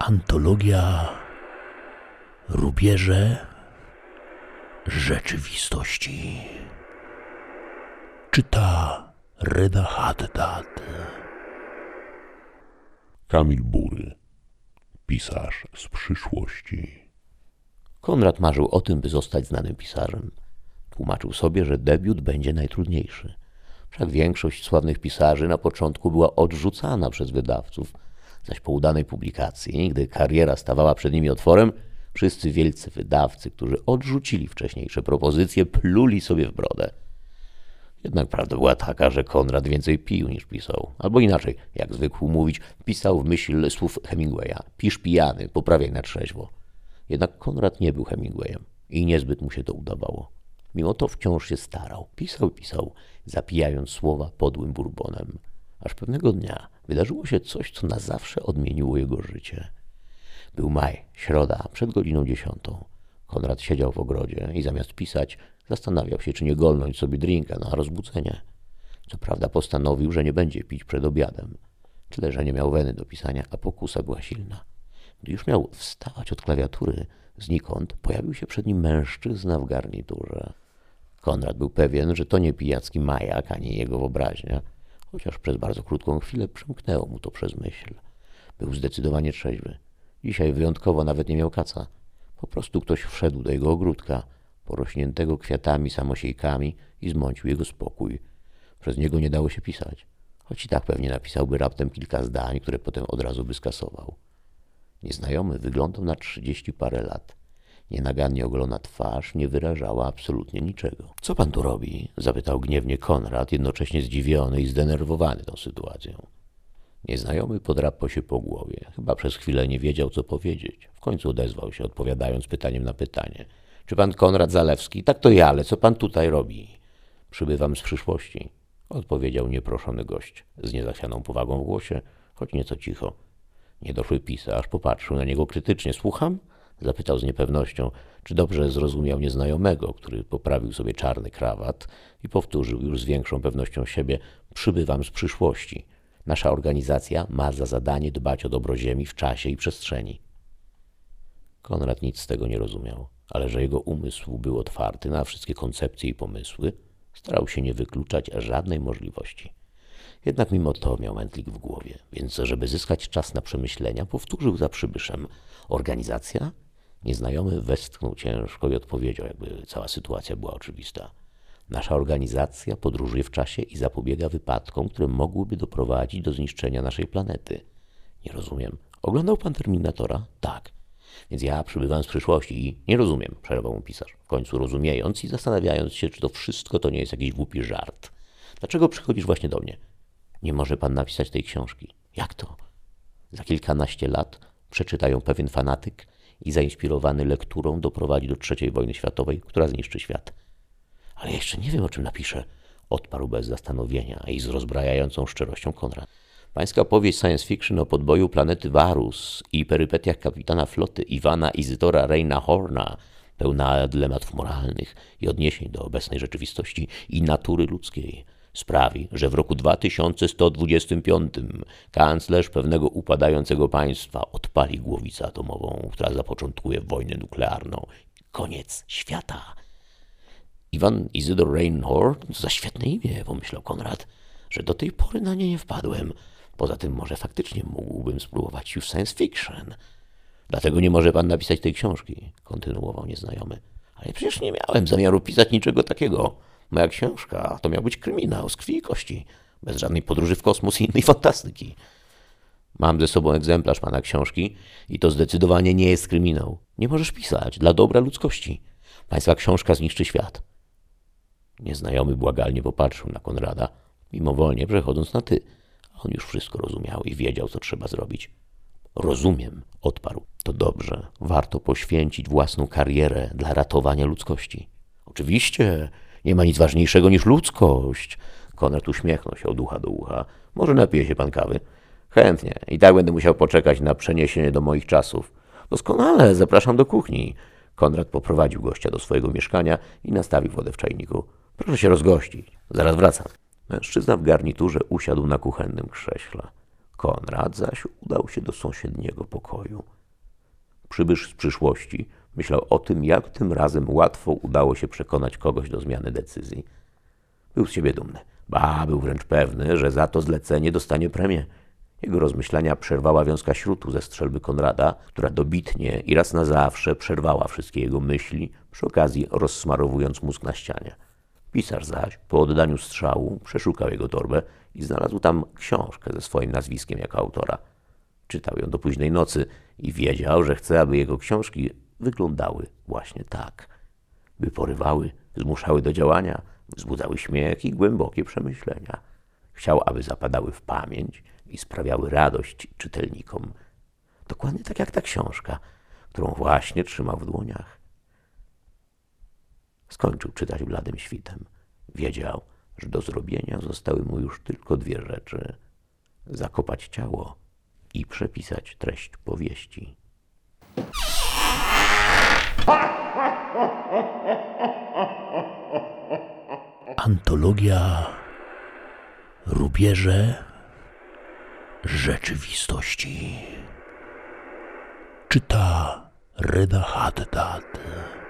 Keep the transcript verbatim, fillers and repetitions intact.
Antologia Rubieże Rzeczywistości. Czyta Reda Haddad. Kamil Bury, pisarz z przyszłości. Konrad marzył o tym, by zostać znanym pisarzem. Tłumaczył sobie, że debiut będzie najtrudniejszy. Wszak większość sławnych pisarzy na początku była odrzucana przez wydawców, zaś po udanej publikacji, gdy kariera stawała przed nimi otworem, wszyscy wielcy wydawcy, którzy odrzucili wcześniejsze propozycje, pluli sobie w brodę. Jednak prawda była taka, że Konrad więcej pił niż pisał. Albo inaczej, jak zwykł mówić, pisał w myśl słów Hemingwaya. Pisz pijany, poprawiaj na trzeźwo. Jednak Konrad nie był Hemingwayem i niezbyt mu się to udawało. Mimo to wciąż się starał. Pisał i pisał, zapijając słowa podłym bourbonem. Aż pewnego dnia wydarzyło się coś, co na zawsze odmieniło jego życie. Był maj, środa, przed godziną dziesiątą. Konrad siedział w ogrodzie i zamiast pisać, zastanawiał się, czy nie golnąć sobie drinka na rozbudzenie. Co prawda postanowił, że nie będzie pić przed obiadem. Tyle, że nie miał weny do pisania, a pokusa była silna. Gdy już miał wstawać od klawiatury, znikąd pojawił się przed nim mężczyzna w garniturze. Konrad był pewien, że to nie pijacki majak, ani jego wyobraźnia, chociaż przez bardzo krótką chwilę przymknęło mu to przez myśl. Był zdecydowanie trzeźwy. Dzisiaj wyjątkowo nawet nie miał kaca. Po prostu ktoś wszedł do jego ogródka, porośniętego kwiatami, samosiejkami i zmącił jego spokój. Przez niego nie dało się pisać, choć i tak pewnie napisałby raptem kilka zdań, które potem od razu by skasował. Nieznajomy wyglądał na trzydzieści parę lat. Nienagannie ogolona twarz nie wyrażała absolutnie niczego. — Co pan tu robi? — zapytał gniewnie Konrad, jednocześnie zdziwiony i zdenerwowany tą sytuacją. Nieznajomy podrapał się po głowie. Chyba przez chwilę nie wiedział, co powiedzieć. W końcu odezwał się, odpowiadając pytaniem na pytanie. — Czy pan Konrad Zalewski? — Tak, to ja, ale co pan tutaj robi? — Przybywam z przyszłości — odpowiedział nieproszony gość, z niezachwianą powagą w głosie, choć nieco cicho. Niedoszły pisarz popatrzył na niego krytycznie. — Słucham? — zapytał z niepewnością, czy dobrze zrozumiał nieznajomego, który poprawił sobie czarny krawat i powtórzył już z większą pewnością siebie — Przybywam z przyszłości. Nasza organizacja ma za zadanie dbać o dobro Ziemi w czasie i przestrzeni. Konrad nic z tego nie rozumiał, ale że jego umysł był otwarty na wszystkie koncepcje i pomysły, starał się nie wykluczać żadnej możliwości. Jednak mimo to miał mętlik w głowie, więc żeby zyskać czas na przemyślenia, powtórzył za przybyszem. Organizacja? Nieznajomy westchnął ciężko i odpowiedział, jakby cała sytuacja była oczywista. Nasza organizacja podróżuje w czasie i zapobiega wypadkom, które mogłyby doprowadzić do zniszczenia naszej planety. Nie rozumiem. Oglądał pan Terminatora? Tak. Więc ja przybywam z przyszłości i nie rozumiem, przerwał mu pisarz, w końcu rozumiejąc i zastanawiając się, czy to wszystko to nie jest jakiś głupi żart. Dlaczego przychodzisz właśnie do mnie? Nie może pan napisać tej książki. Jak to? Za kilkanaście lat przeczyta ją pewien fanatyk i zainspirowany lekturą doprowadzi do trzeciej wojny światowej, która zniszczy świat. Ale jeszcze nie wiem, o czym napiszę, odparł bez zastanowienia i z rozbrajającą szczerością Konrad. Pańska powieść science fiction o podboju planety Varus i perypetiach kapitana floty Iwana Izydora Reina Horna, pełna dylematów moralnych i odniesień do obecnej rzeczywistości i natury ludzkiej, sprawi, że w roku dwa tysiące sto dwudziestym piątym kanclerz pewnego upadającego państwa odpali głowicę atomową, która zapoczątkuje wojnę nuklearną. Koniec świata. Iwan Izydor Reinhold, to za świetne imię, pomyślał Konrad, że do tej pory na nie nie wpadłem. Poza tym może faktycznie mógłbym spróbować już science fiction. Dlatego nie może pan napisać tej książki, kontynuował nieznajomy. Ale przecież nie miałem zamiaru pisać niczego takiego. Moja książka to miał być kryminał z krwi i kości, bez żadnej podróży w kosmos i innej fantastyki. Mam ze sobą egzemplarz pana książki i to zdecydowanie nie jest kryminał. Nie możesz pisać dla dobra ludzkości. Pańska książka zniszczy świat. Nieznajomy błagalnie popatrzył na Konrada, mimowolnie przechodząc na ty. On już wszystko rozumiał i wiedział, co trzeba zrobić. Rozumiem, odparł. To dobrze. Warto poświęcić własną karierę dla ratowania ludzkości. Oczywiście, nie ma nic ważniejszego niż ludzkość. Konrad uśmiechnął się od ucha do ucha. Może napije się pan kawy? Chętnie. I tak będę musiał poczekać na przeniesienie do moich czasów. Doskonale, zapraszam do kuchni. Konrad poprowadził gościa do swojego mieszkania i nastawił wodę w czajniku. Proszę się rozgościć. Zaraz wracam. Mężczyzna w garniturze usiadł na kuchennym krześle. Konrad zaś udał się do sąsiedniego pokoju. Przybysz z przyszłości myślał o tym, jak tym razem łatwo udało się przekonać kogoś do zmiany decyzji. Był z siebie dumny. Ba, był wręcz pewny, że za to zlecenie dostanie premię. Jego rozmyślania przerwała wiązka śrutu ze strzelby Konrada, która dobitnie i raz na zawsze przerwała wszystkie jego myśli, przy okazji rozsmarowując mózg na ścianie. Pisarz zaś, po oddaniu strzału, przeszukał jego torbę i znalazł tam książkę ze swoim nazwiskiem jako autora. Czytał ją do późnej nocy i wiedział, że chce, aby jego książki wyglądały właśnie tak. By porywały, zmuszały do działania, wzbudzały śmiech i głębokie przemyślenia. Chciał, aby zapadały w pamięć i sprawiały radość czytelnikom. Dokładnie tak jak ta książka, którą właśnie trzymał w dłoniach. Skończył czytać bladym świtem. Wiedział, że do zrobienia zostały mu już tylko dwie rzeczy. Zakopać ciało i przepisać treść powieści. Antologia Rubieże Rzeczywistości. Czyta Reda Haddad.